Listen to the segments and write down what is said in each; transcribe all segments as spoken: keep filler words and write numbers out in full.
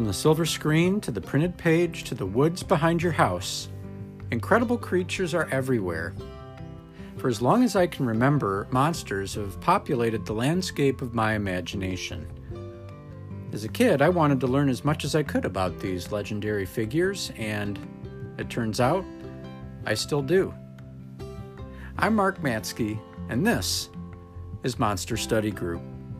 the silver screen to the printed page to the woods behind your house, incredible creatures are everywhere. For as long as I can remember, monsters have populated the landscape of my imagination. As a kid, I wanted to learn as much as I could about these legendary figures, and it turns out, I still do. I'm Mark Matsky, and this is Monster Study Group.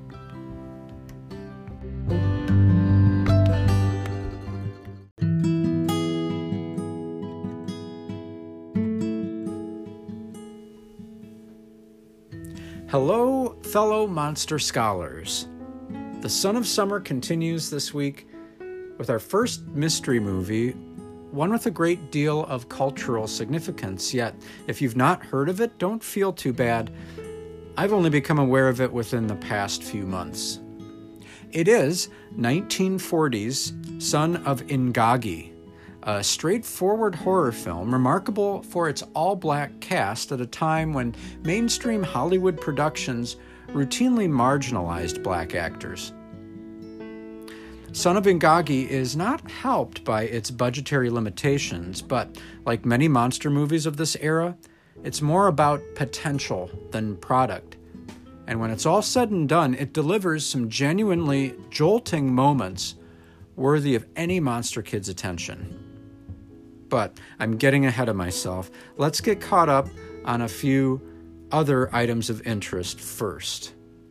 Hello, fellow monster scholars. The Son of Summer continues this week with our first mystery movie, one with a great deal of cultural significance. Yet, if you've not heard of it, don't feel too bad. I've only become aware of it within the past few months. It is nineteen forties Son of Ingagi, a straightforward horror film remarkable for its all-black cast at a time when mainstream Hollywood productions routinely marginalized black actors. Son of Ingagi is not helped by its budgetary limitations, but like many monster movies of this era, it's more about potential than product. And when it's all said and done, it delivers some genuinely jolting moments worthy of any monster kid's attention. But I'm getting ahead of myself. Let's get caught up on a few other items of interest first.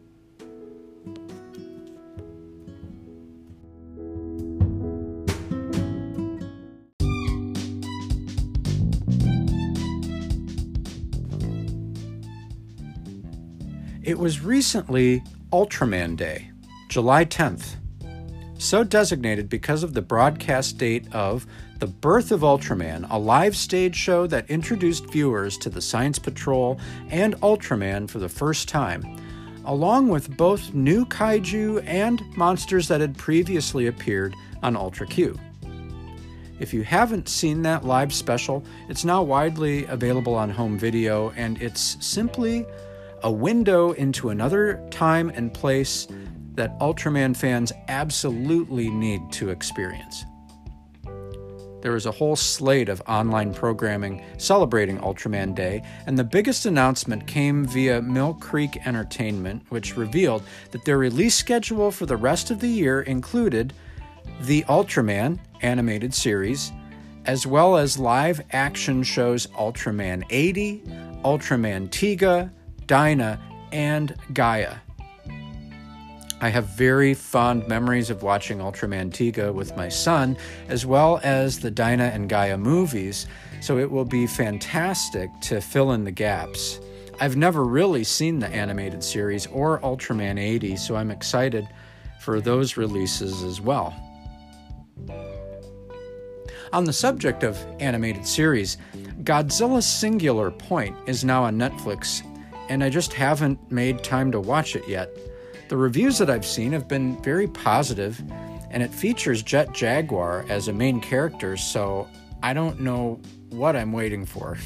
It was recently Ultraman Day, July tenth, so designated because of the broadcast date of The Birth of Ultraman, a live stage show that introduced viewers to the Science Patrol and Ultraman for the first time, along with both new kaiju and monsters that had previously appeared on Ultra Q. If you haven't seen that live special, it's now widely available on home video, and it's simply a window into another time and place that Ultraman fans absolutely need to experience. There was a whole slate of online programming celebrating Ultraman Day, and the biggest announcement came via Mill Creek Entertainment, which revealed that their release schedule for the rest of the year included the Ultraman animated series, as well as live action shows Ultraman eighty, Ultraman Tiga, Dyna, and Gaia. I have very fond memories of watching Ultraman Tiga with my son, as well as the Dyna and Gaia movies, so it will be fantastic to fill in the gaps. I've never really seen the animated series or Ultraman eighty, so I'm excited for those releases as well. On the subject of animated series, Godzilla Singular Point is now on Netflix, and I just haven't made time to watch it yet. The reviews that I've seen have been very positive, and it features Jet Jaguar as a main character, so I don't know what I'm waiting for.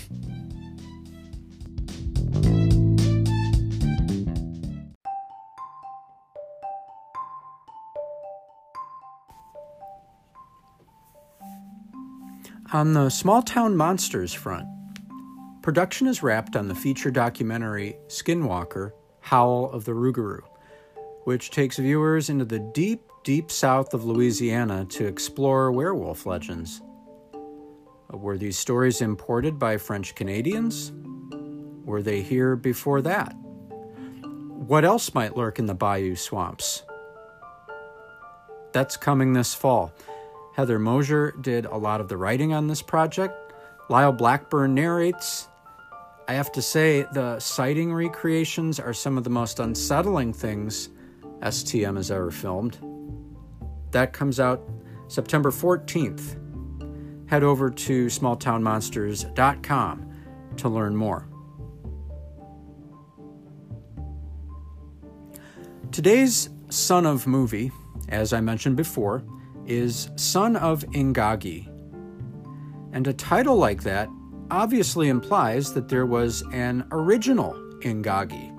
On the small town monsters front, production is wrapped on the feature documentary Skinwalker, Howl of the Rougarou, which takes viewers into the deep, deep south of Louisiana to explore werewolf legends. Were these stories imported by French Canadians? Were they here before that? What else might lurk in the bayou swamps? That's coming this fall. Heather Mosier did a lot of the writing on this project. Lyle Blackburn narrates. I have to say, the sighting recreations are some of the most unsettling things S T M has ever filmed. That comes out September fourteenth. Head over to small town monsters dot com to learn more. Today's Son of movie, as I mentioned before, is Son of Ingagi. And a title like that obviously implies that there was an original Ingagi.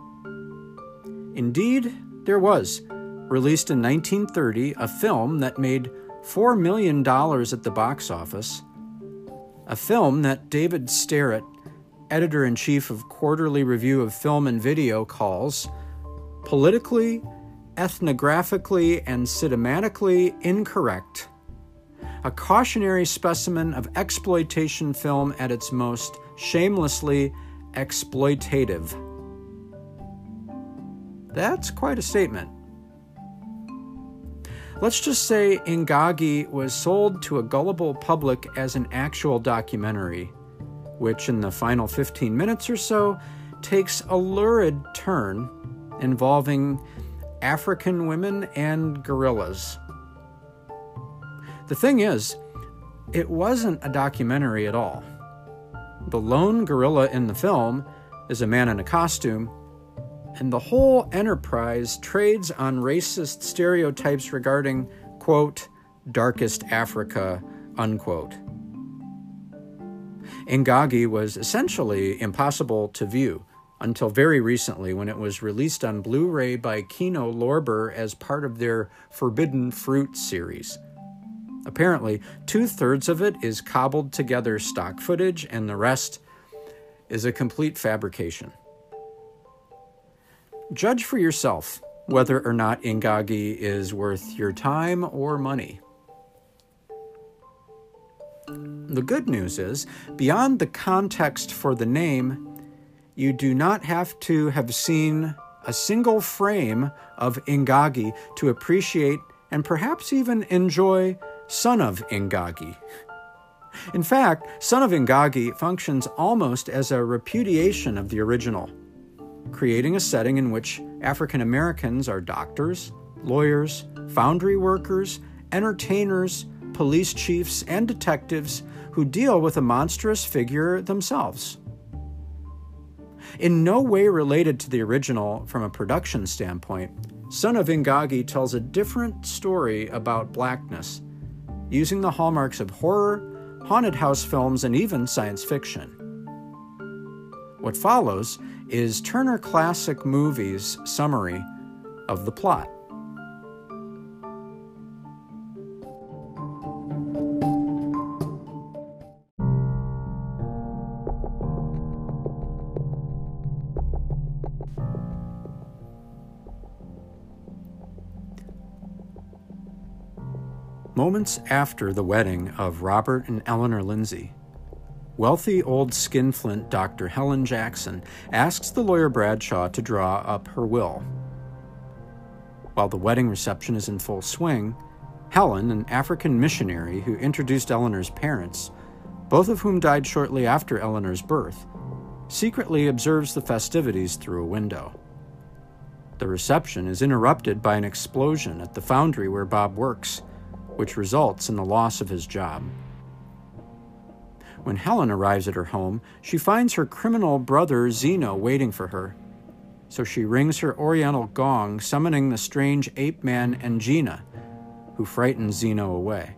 Indeed, there was, released in nineteen thirty, a film that made four million dollars at the box office, a film that David Starrett, editor-in-chief of Quarterly Review of Film and Video, calls politically, ethnographically, and cinematically incorrect, a cautionary specimen of exploitation film at its most shamelessly exploitative. That's quite a statement. Let's just say Ingagi was sold to a gullible public as an actual documentary, which in the final fifteen minutes or so takes a lurid turn involving African women and gorillas. The thing is, it wasn't a documentary at all. The lone gorilla in the film is a man in a costume, and the whole enterprise trades on racist stereotypes regarding, quote, darkest Africa, unquote. Ingagi was essentially impossible to view until very recently when it was released on Blu-ray by Kino Lorber as part of their Forbidden Fruit series. Apparently, two-thirds of it is cobbled together stock footage, and the rest is a complete fabrication. Judge for yourself whether or not Ingagi is worth your time or money. The good news is, beyond the context for the name, you do not have to have seen a single frame of Ingagi to appreciate and perhaps even enjoy Son of Ingagi. In fact, Son of Ingagi functions almost as a repudiation of the original, creating a setting in which African Americans are doctors, lawyers, foundry workers, entertainers, police chiefs, and detectives who deal with a monstrous figure themselves. In no way related to the original from a production standpoint, Son of Ingagi tells a different story about blackness, using the hallmarks of horror, haunted house films, and even science fiction. What follows is Turner Classic Movies' summary of the plot. Moments after the wedding of Robert and Eleanor Lindsay, wealthy old skinflint Doctor Helen Jackson asks the lawyer Bradshaw to draw up her will. While the wedding reception is in full swing, Helen, an African missionary who introduced Eleanor's parents, both of whom died shortly after Eleanor's birth, secretly observes the festivities through a window. The reception is interrupted by an explosion at the foundry where Bob works, which results in the loss of his job. When Helen arrives at her home, she finds her criminal brother Zeno waiting for her. So she rings her oriental gong, summoning the strange ape man Engina, who frightens Zeno away.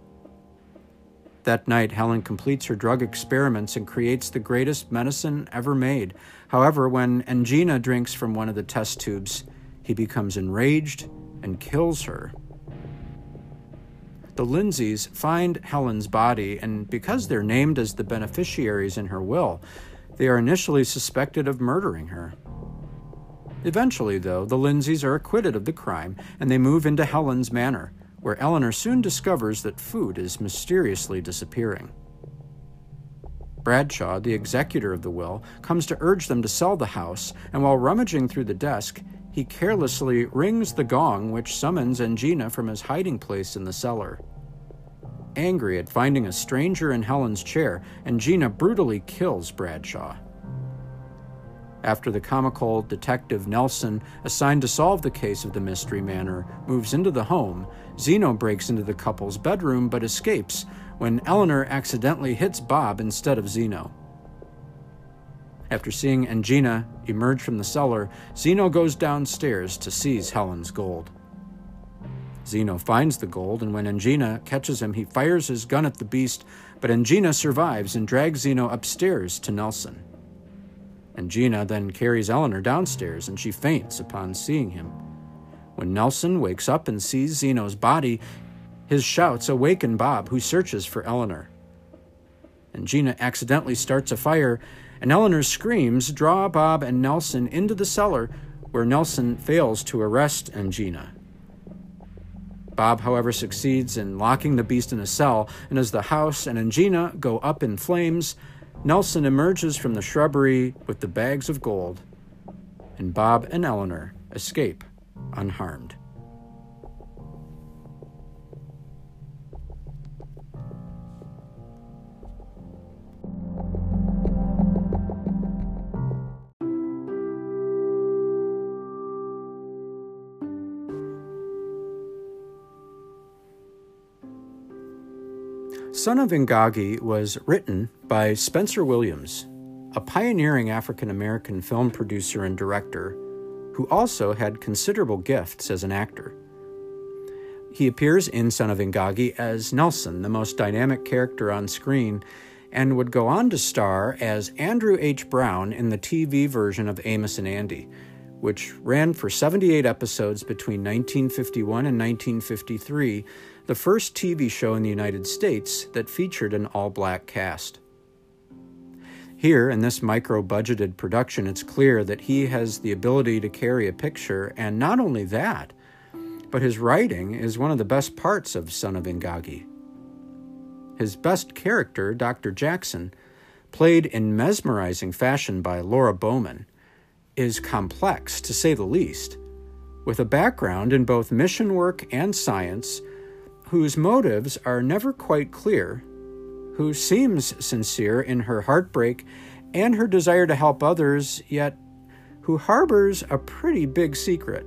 That night, Helen completes her drug experiments and creates the greatest medicine ever made. However, when Engina drinks from one of the test tubes, he becomes enraged and kills her. The Lindsays find Helen's body, and because they're named as the beneficiaries in her will, they are initially suspected of murdering her. Eventually, though, the Lindsays are acquitted of the crime, and they move into Helen's manor, where Eleanor soon discovers that food is mysteriously disappearing. Bradshaw, the executor of the will, comes to urge them to sell the house, and while rummaging through the desk, he carelessly rings the gong which summons Engina from his hiding place in the cellar. Angry at finding a stranger in Helen's chair, Engina brutally kills Bradshaw. After the comical detective Nelson, assigned to solve the case of the Mystery Manor, moves into the home, Zeno breaks into the couple's bedroom but escapes when Eleanor accidentally hits Bob instead of Zeno. After seeing Engina emerge from the cellar, Zeno goes downstairs to seize Helen's gold. Zeno finds the gold, and when Engina catches him, he fires his gun at the beast, but Engina survives and drags Zeno upstairs to Nelson. Engina then carries Eleanor downstairs, and she faints upon seeing him. When Nelson wakes up and sees Zeno's body, His shouts awaken Bob, who searches for Eleanor. And Gina accidentally starts a fire, and Eleanor's screams draw Bob and Nelson into the cellar, where Nelson fails to arrest Engina. Bob, however, succeeds in locking the beast in a cell, and as the house and Engina go up in flames, Nelson emerges from the shrubbery with the bags of gold, and Bob and Eleanor escape unharmed. Son of Ingagi was written by Spencer Williams, a pioneering African-American film producer and director who also had considerable gifts as an actor. He appears in Son of Ingagi as Nelson, the most dynamic character on screen, and would go on to star as Andrew H. Brown in the T V version of Amos and Andy, which ran for seventy-eight episodes between nineteen fifty-one and nineteen fifty-three, the first T V show in the United States that featured an all-black cast. Here, in this micro-budgeted production, it's clear that he has the ability to carry a picture, and not only that, but his writing is one of the best parts of Son of Ingagi. His best character, Doctor Jackson, played in mesmerizing fashion by Laura Bowman, is complex, to say the least, with a background in both mission work and science, whose motives are never quite clear, who seems sincere in her heartbreak and her desire to help others, yet who harbors a pretty big secret.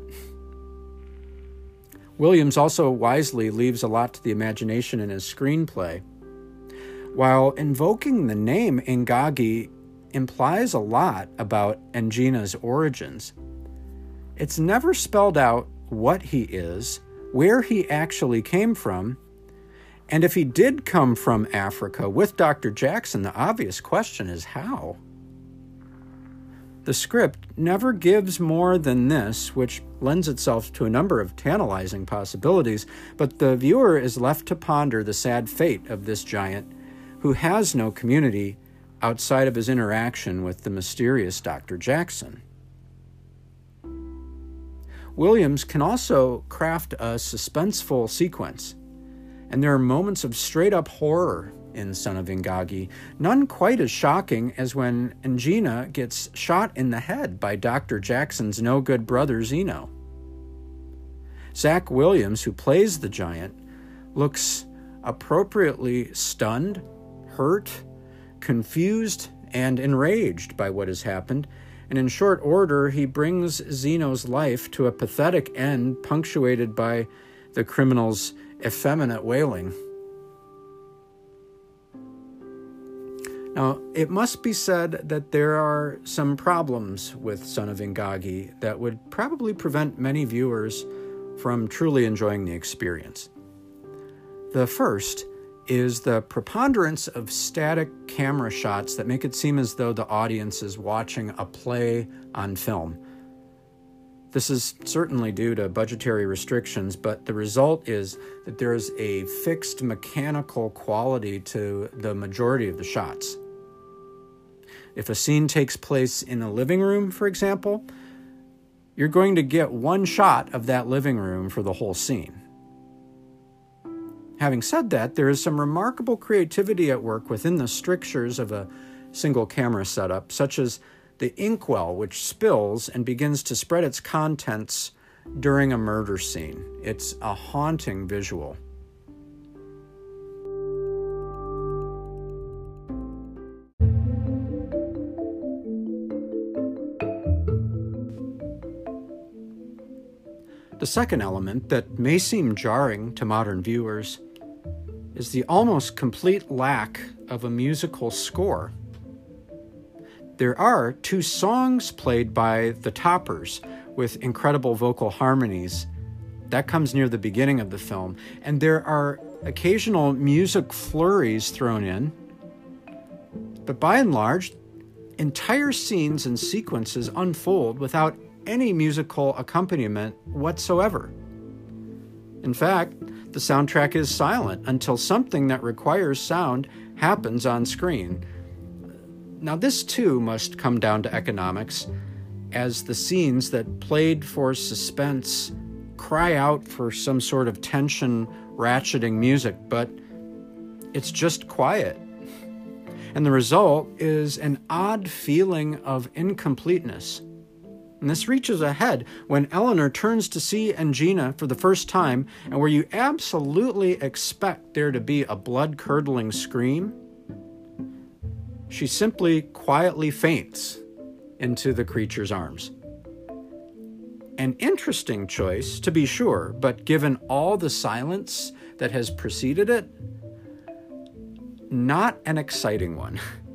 Williams also wisely leaves a lot to the imagination in his screenplay. While invoking the name Ingagi implies a lot about Engina's origins, it's never spelled out what he is, where he actually came from, and if he did come from Africa with Doctor Jackson, the obvious question is how? The script never gives more than this, which lends itself to a number of tantalizing possibilities, but the viewer is left to ponder the sad fate of this giant who has no community outside of his interaction with the mysterious Doctor Jackson. Williams can also craft a suspenseful sequence, and there are moments of straight-up horror in Son of Ingagi, none quite as shocking as when Engina gets shot in the head by Doctor Jackson's no-good brother Zeno. Zach Williams, who plays the giant, looks appropriately stunned, hurt, confused, and enraged by what has happened, and in short order, he brings Zeno's life to a pathetic end punctuated by the criminal's effeminate wailing. Now, it must be said that there are some problems with Son of Ingagi that would probably prevent many viewers from truly enjoying the experience. The first is the preponderance of static camera shots that make it seem as though the audience is watching a play on film. This is certainly due to budgetary restrictions, but the result is that there is a fixed mechanical quality to the majority of the shots. If a scene takes place in a living room, for example, you're going to get one shot of that living room for the whole scene. Having said that, there is some remarkable creativity at work within the strictures of a single camera setup, such as the inkwell, which spills and begins to spread its contents during a murder scene. It's a haunting visual. The second element that may seem jarring to modern viewers is the almost complete lack of a musical score. There are two songs played by the Toppers with incredible vocal harmonies. That comes near the beginning of the film. And there are occasional music flurries thrown in. But by and large, entire scenes and sequences unfold without any musical accompaniment whatsoever. In fact, the soundtrack is silent until something that requires sound happens on screen. Now, this too must come down to economics, as the scenes that played for suspense cry out for some sort of tension ratcheting music, but it's just quiet. And the result is an odd feeling of incompleteness. And this reaches a head when Eleanor turns to see Engina for the first time, and where you absolutely expect there to be a blood-curdling scream, she simply quietly faints into the creature's arms. An interesting choice, to be sure, but given all the silence that has preceded it, not an exciting one.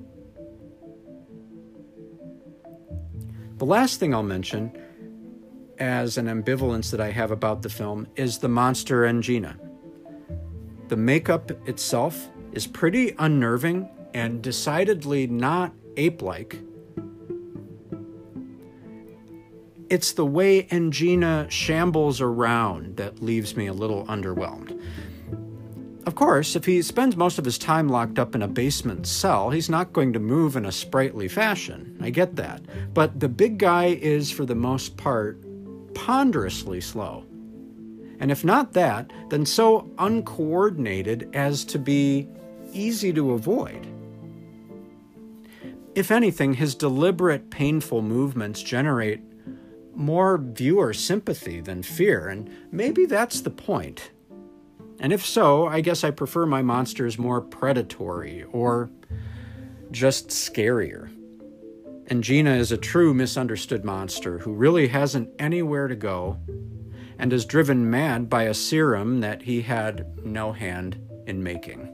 The last thing I'll mention, as an ambivalence that I have about the film, is the monster Engina. The makeup itself is pretty unnerving and decidedly not ape-like. It's the way Engina shambles around that leaves me a little underwhelmed. Of course, if he spends most of his time locked up in a basement cell, he's not going to move in a sprightly fashion. I get that. But the big guy is, for the most part, ponderously slow. And if not that, then so uncoordinated as to be easy to avoid. If anything, his deliberate, painful movements generate more viewer sympathy than fear, and maybe that's the point. And if so, I guess I prefer my monsters more predatory or just scarier. Engina is a true misunderstood monster who really hasn't anywhere to go and is driven mad by a serum that he had no hand in making.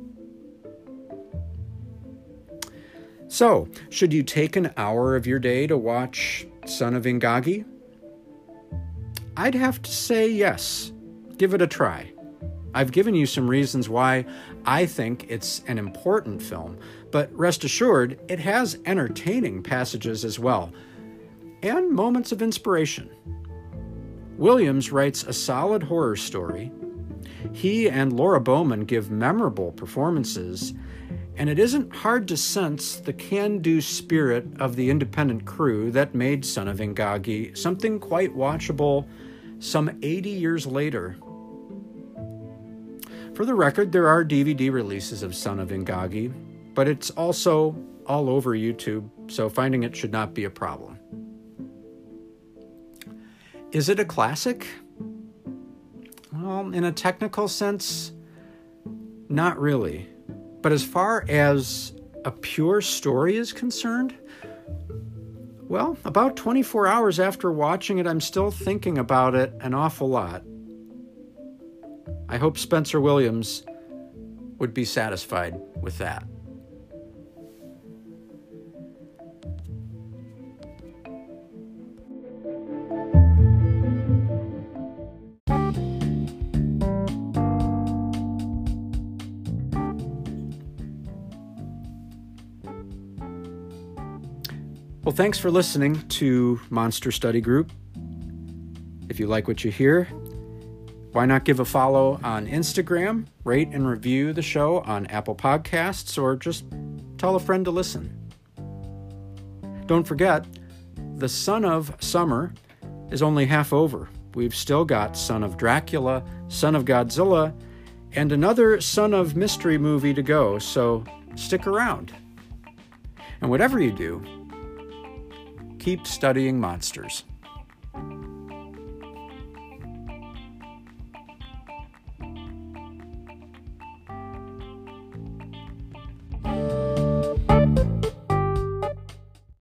So, should you take an hour of your day to watch Son of Ingagi? I'd have to say yes. Give it a try. I've given you some reasons why I think it's an important film, but rest assured, it has entertaining passages as well, and moments of inspiration. Williams writes a solid horror story. He and Laura Bowman give memorable performances, and it isn't hard to sense the can-do spirit of the independent crew that made Son of Ingagi something quite watchable some eighty years later. For the record, there are D V D releases of Son of Ingagi, but it's also all over YouTube, so finding it should not be a problem. Is it a classic? Well, in a technical sense, not really. But as far as a pure story is concerned, well, about twenty-four hours after watching it, I'm still thinking about it an awful lot. I hope Spencer Williams would be satisfied with that. Well, thanks for listening to Monster Study Group. If you like what you hear, why not give a follow on Instagram, rate and review the show on Apple Podcasts, or just tell a friend to listen. Don't forget, the Son of Summer is only half over. We've still got Son of Dracula, Son of Godzilla, and another Son of Mystery movie to go, so stick around. And whatever you do, keep studying monsters.